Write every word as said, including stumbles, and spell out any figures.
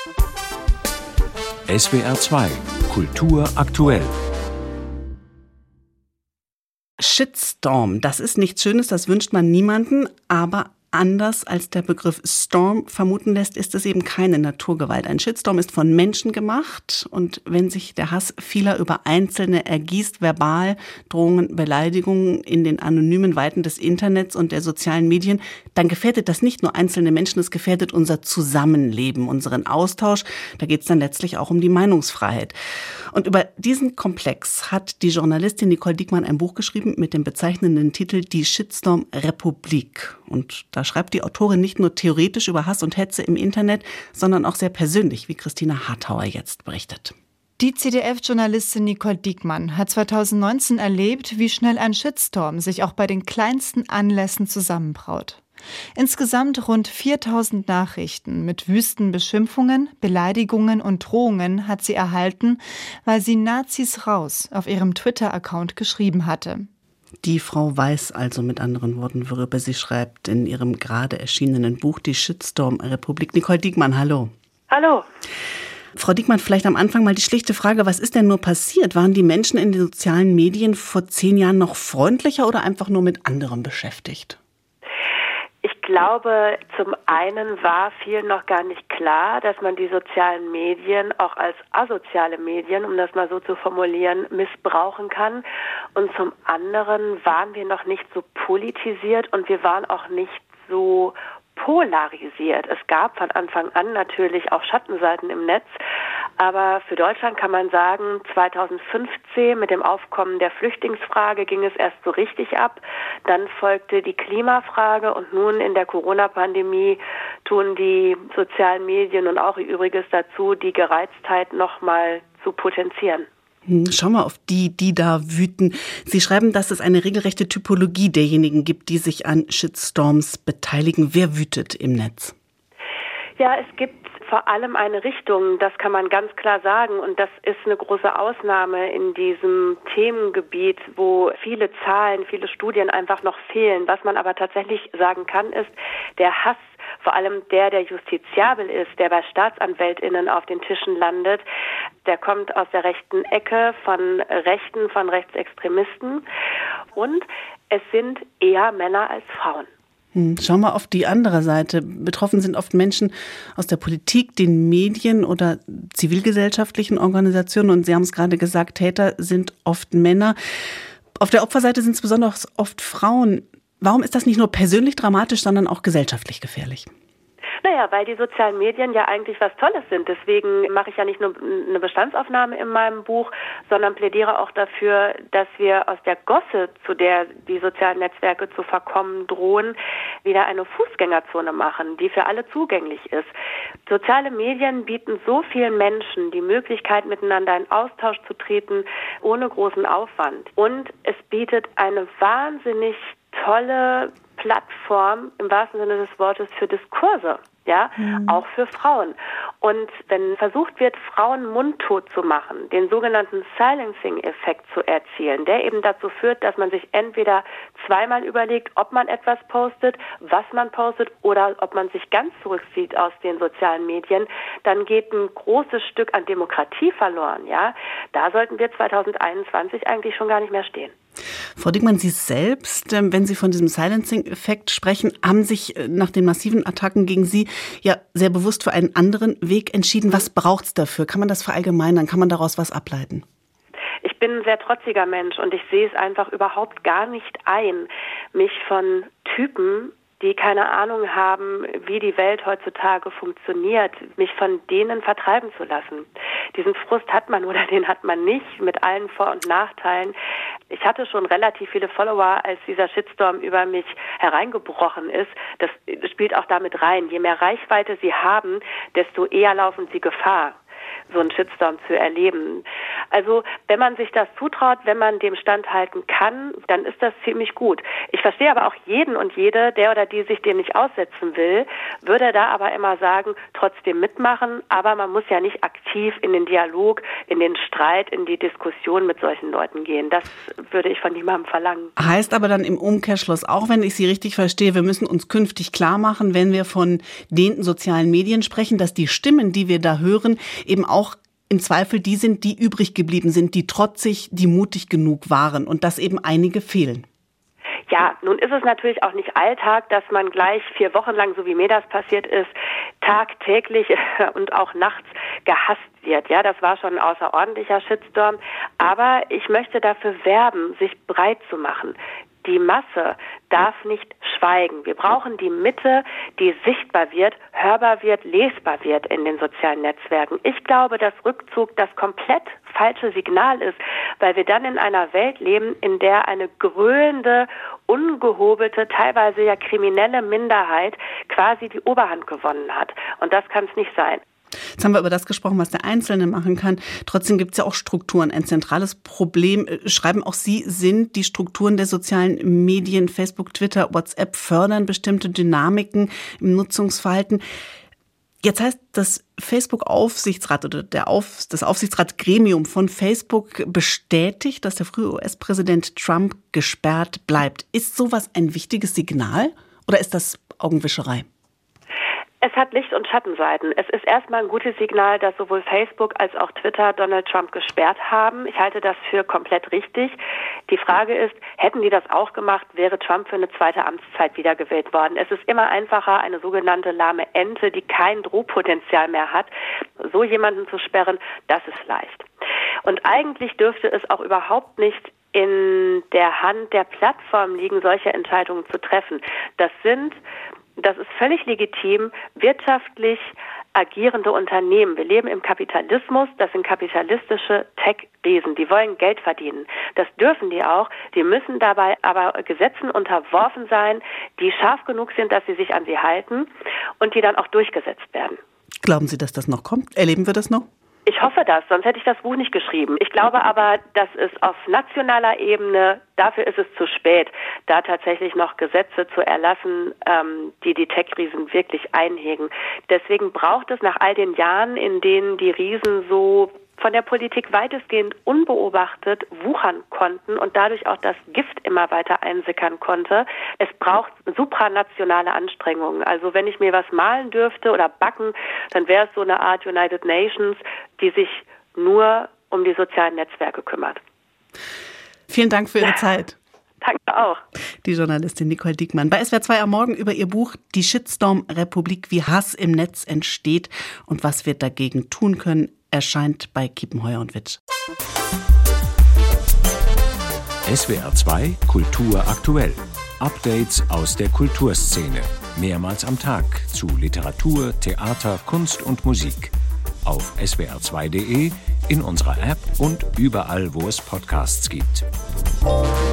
S W R zwei Kultur aktuell. Shitstorm, das ist nichts Schönes, das wünscht man niemanden, aber anders als der Begriff Storm vermuten lässt, ist es eben keine Naturgewalt. Ein Shitstorm ist von Menschen gemacht und wenn sich der Hass vieler über Einzelne ergießt, verbal, Drohungen, Beleidigungen in den anonymen Weiten des Internets und der sozialen Medien, dann gefährdet das nicht nur einzelne Menschen, es gefährdet unser Zusammenleben, unseren Austausch. Da geht es dann letztlich auch um die Meinungsfreiheit. Und über diesen Komplex hat die Journalistin Nicole Diekmann ein Buch geschrieben mit dem bezeichnenden Titel Die Shitstorm-Republik. Und da schreibt die Autorin nicht nur theoretisch über Hass und Hetze im Internet, sondern auch sehr persönlich, wie Christina Harthauer jetzt berichtet. Die Z D F-Journalistin Nicole Diekmann hat zweitausendneunzehn erlebt, wie schnell ein Shitstorm sich auch bei den kleinsten Anlässen zusammenbraut. Insgesamt rund viertausend Nachrichten mit wüsten Beschimpfungen, Beleidigungen und Drohungen hat sie erhalten, weil sie Nazis raus auf ihrem Twitter-Account geschrieben hatte. Die Frau weiß also mit anderen Worten, worüber sie schreibt in ihrem gerade erschienenen Buch Die Shitstorm-Republik. Nicole Diekmann, hallo. Hallo. Frau Diekmann, vielleicht am Anfang mal die schlichte Frage, was ist denn nur passiert? Waren die Menschen in den sozialen Medien vor zehn Jahren noch freundlicher oder einfach nur mit anderem beschäftigt? Ich glaube, zum einen war vielen noch gar nicht klar, dass man die sozialen Medien auch als asoziale Medien, um das mal so zu formulieren, missbrauchen kann. Und zum anderen waren wir noch nicht so politisiert und wir waren auch nicht so polarisiert. Es gab von Anfang an natürlich auch Schattenseiten im Netz, aber für Deutschland kann man sagen, zweitausendfünfzehn mit dem Aufkommen der Flüchtlingsfrage ging es erst so richtig ab. Dann folgte die Klimafrage und nun in der Corona-Pandemie tun die sozialen Medien und auch ihr Übriges dazu, die Gereiztheit nochmal zu potenzieren. Schauen wir auf die, die da wüten. Sie schreiben, dass es eine regelrechte Typologie derjenigen gibt, die sich an Shitstorms beteiligen. Wer wütet im Netz? Ja, es gibt vor allem eine Richtung, das kann man ganz klar sagen. Und das ist eine große Ausnahme in diesem Themengebiet, wo viele Zahlen, viele Studien einfach noch fehlen. Was man aber tatsächlich sagen kann, ist, der Hass, vor allem der, der justiziabel ist, der bei StaatsanwältInnen auf den Tischen landet, der kommt aus der rechten Ecke von Rechten, von Rechtsextremisten. Und es sind eher Männer als Frauen. Schauen wir auf die andere Seite. Betroffen sind oft Menschen aus der Politik, den Medien oder zivilgesellschaftlichen Organisationen. Und Sie haben es gerade gesagt, Täter sind oft Männer. Auf der Opferseite sind es besonders oft Frauen. Warum ist das nicht nur persönlich dramatisch, sondern auch gesellschaftlich gefährlich? Naja, weil die sozialen Medien ja eigentlich was Tolles sind. Deswegen mache ich ja nicht nur eine Bestandsaufnahme in meinem Buch, sondern plädiere auch dafür, dass wir aus der Gosse, zu der die sozialen Netzwerke zu verkommen drohen, wieder eine Fußgängerzone machen, die für alle zugänglich ist. Soziale Medien bieten so vielen Menschen die Möglichkeit, miteinander in Austausch zu treten, ohne großen Aufwand. Und es bietet eine wahnsinnig tolle Plattform im wahrsten Sinne des Wortes für Diskurse, ja, mhm. auch für Frauen. Und wenn versucht wird, Frauen mundtot zu machen, den sogenannten Silencing-Effekt zu erzielen, der eben dazu führt, dass man sich entweder zweimal überlegt, ob man etwas postet, was man postet oder ob man sich ganz zurückzieht aus den sozialen Medien, dann geht ein großes Stück an Demokratie verloren, ja. Da sollten wir zweitausendeinundzwanzig eigentlich schon gar nicht mehr stehen. Frau Diekmann, Sie selbst, wenn Sie von diesem Silencing-Effekt sprechen, haben sich nach den massiven Attacken gegen Sie ja sehr bewusst für einen anderen Weg entschieden. Was braucht es dafür? Kann man das verallgemeinern? Kann man daraus was ableiten? Ich bin ein sehr trotziger Mensch und ich sehe es einfach überhaupt gar nicht ein, mich von Typen, die keine Ahnung haben, wie die Welt heutzutage funktioniert, mich von denen vertreiben zu lassen. Diesen Frust hat man oder den hat man nicht, mit allen Vor- und Nachteilen. Ich hatte schon relativ viele Follower, als dieser Shitstorm über mich hereingebrochen ist. Das spielt auch damit rein. Je mehr Reichweite sie haben, desto eher laufen sie Gefahr. so einen Shitstorm zu erleben. Also wenn man sich das zutraut, wenn man dem standhalten kann, dann ist das ziemlich gut. Ich verstehe aber auch jeden und jede, der oder die sich dem nicht aussetzen will, würde da aber immer sagen, trotzdem mitmachen, aber man muss ja nicht aktiv in den Dialog, in den Streit, in die Diskussion mit solchen Leuten gehen. Das würde ich von niemandem verlangen. Heißt aber dann im Umkehrschluss auch, wenn ich Sie richtig verstehe, wir müssen uns künftig klar machen, wenn wir von den sozialen Medien sprechen, dass die Stimmen, die wir da hören, eben auch im Zweifel die sind, die übrig geblieben sind, die trotzig, die mutig genug waren und dass eben einige fehlen. Ja, nun ist es natürlich auch nicht Alltag, dass man gleich vier Wochen lang, so wie mir das passiert ist, tagtäglich und auch nachts gehasst wird. Ja, das war schon ein außerordentlicher Shitstorm. Aber ich möchte dafür werben, sich breit zu machen. Die Masse darf nicht schweigen. Wir brauchen die Mitte, die sichtbar wird, hörbar wird, lesbar wird in den sozialen Netzwerken. Ich glaube, dass Rückzug das komplett falsche Signal ist, weil wir dann in einer Welt leben, in der eine gröhlende, ungehobelte, teilweise ja kriminelle Minderheit quasi die Oberhand gewonnen hat. Und das kann es nicht sein. Jetzt haben wir über das gesprochen, was der Einzelne machen kann. Trotzdem gibt es ja auch Strukturen. Ein zentrales Problem, schreiben auch Sie, sind die Strukturen der sozialen Medien, Facebook, Twitter, WhatsApp fördern bestimmte Dynamiken im Nutzungsverhalten. Jetzt heißt das Facebook-Aufsichtsrat oder der Auf, das Aufsichtsratgremium von Facebook bestätigt, dass der frühere U S-Präsident Trump gesperrt bleibt. Ist sowas ein wichtiges Signal oder ist das Augenwischerei? Es hat Licht- und Schattenseiten. Es ist erstmal ein gutes Signal, dass sowohl Facebook als auch Twitter Donald Trump gesperrt haben. Ich halte das für komplett richtig. Die Frage ist, hätten die das auch gemacht, wäre Trump für eine zweite Amtszeit wiedergewählt worden. Es ist immer einfacher, eine sogenannte lahme Ente, die kein Drohpotenzial mehr hat, so jemanden zu sperren, das ist leicht. Und eigentlich dürfte es auch überhaupt nicht in der Hand der Plattform liegen, solche Entscheidungen zu treffen. Das sind Das ist völlig legitim, wirtschaftlich agierende Unternehmen. Wir leben im Kapitalismus, das sind kapitalistische Tech-Riesen, die wollen Geld verdienen. Das dürfen die auch, die müssen dabei aber Gesetzen unterworfen sein, die scharf genug sind, dass sie sich an sie halten und die dann auch durchgesetzt werden. Glauben Sie, dass das noch kommt? Erleben wir das noch? Ich hoffe das, sonst hätte ich das Buch nicht geschrieben. Ich glaube aber, dass es auf nationaler Ebene, dafür ist es zu spät, da tatsächlich noch Gesetze zu erlassen, ähm, die die Tech-Riesen wirklich einhegen. Deswegen braucht es nach all den Jahren, in denen die Riesen so von der Politik weitestgehend unbeobachtet wuchern konnten und dadurch auch das Gift immer weiter einsickern konnte. Es braucht supranationale Anstrengungen. Also wenn ich mir was malen dürfte oder backen, dann wäre es so eine Art United Nations, die sich nur um die sozialen Netzwerke kümmert. Vielen Dank für Ihre Zeit. Danke auch. Die Journalistin Nicole Diekmann bei S W R zwei am Morgen über ihr Buch Die Shitstorm-Republik, wie Hass im Netz entsteht und was wir dagegen tun können, erscheint bei Kiepenheuer und Witsch. S W R zwei Kultur aktuell. Updates aus der Kulturszene. Mehrmals am Tag zu Literatur, Theater, Kunst und Musik. Auf S W R zwei punkt de, in unserer App und überall, wo es Podcasts gibt.